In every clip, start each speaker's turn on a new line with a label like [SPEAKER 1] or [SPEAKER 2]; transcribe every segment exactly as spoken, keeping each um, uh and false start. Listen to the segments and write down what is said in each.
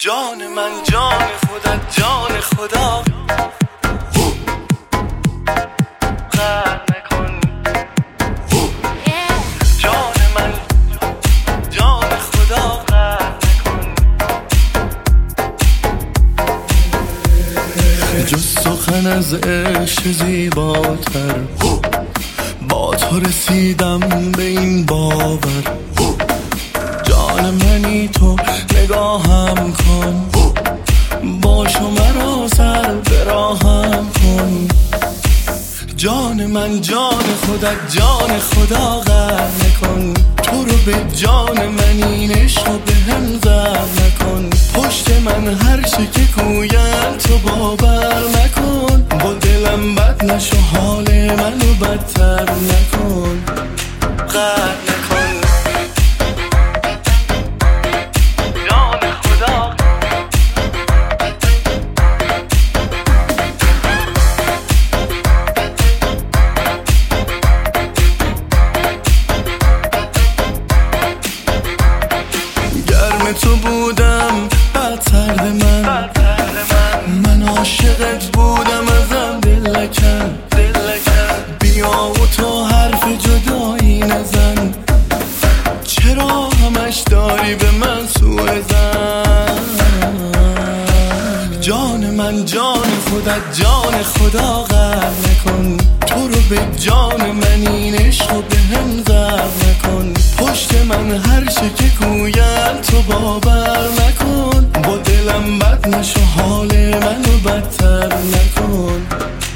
[SPEAKER 1] جان من جان خودت جان خدا قهر نکن. جان من جان خدا قهر نکن. جز سخن از عشق زیباتر با تو رسیدم به این باور. جان منی تو نگاهم کن، باش و مرا سر به راهم کن. جان من جان خودت جان خدا قهر نکن. تو رو به جان من این عشق رو به هم زهر نکن. پشت من هر چه که گوید تو باور نکن. با دلم بد نشو حال منو بدتر نکن. قهر نکن. تو بودم بعد سرد من من عاشقت بودم ازم دل نکن. بیا و تو حرف جدایی نزن. چرا همش داری به من سوء زن؟ جان من جان خودت جان خدا قهر نکن. تو رو به جان من این عشق رو به هم زهر نکن. پشت من هر چه که گوید تو باور نکن. با دلم بد نشو حال منو بدتر نکن.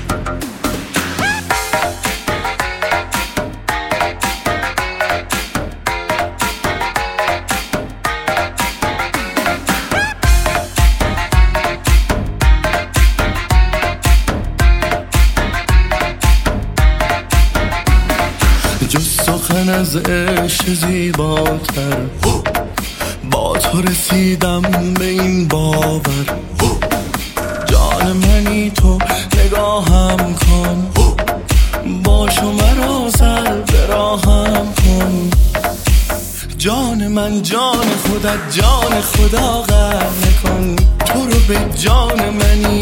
[SPEAKER 1] جز سخن از عشق زیباتر با تو رسیدم به این باور. جان منی تو نگاهم کن، باش و مرا سر به راهم کن. جان من جان خودت جان خدا قهر نکن. تو رو به جان منی